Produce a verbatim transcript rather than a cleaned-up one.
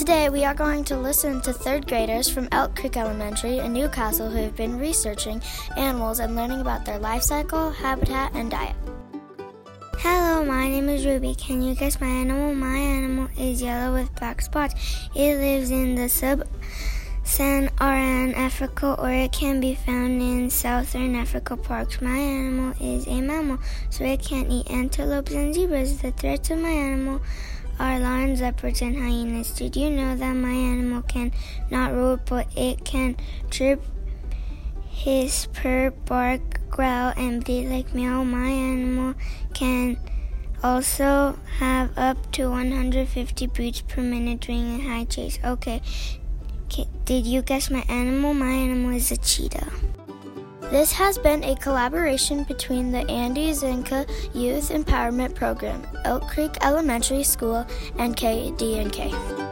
Today we are going to listen to third graders from Elk Creek Elementary in Newcastle who have been researching animals and learning about their life cycle, habitat, and diet. Hello, my name is Ruby. Can you guess my animal? My animal is yellow with black spots. It lives in the sub-Saharan Africa, or it can be found in southern Africa parks. My animal is a mammal, so it can eat antelopes and zebras. The threats of my animal are lions, leopards, and hyenas. Did you know that my animal can not roar, but it can chirp, hiss, purr, bark, growl, and bleat like meow? My animal can also have up to one hundred fifty beats per minute during a high chase. Okay, okay, did you guess my animal? My animal is a cheetah. This has been a collaboration between the Andy Zinka Youth Empowerment Program, Elk Creek Elementary School, and K D N K.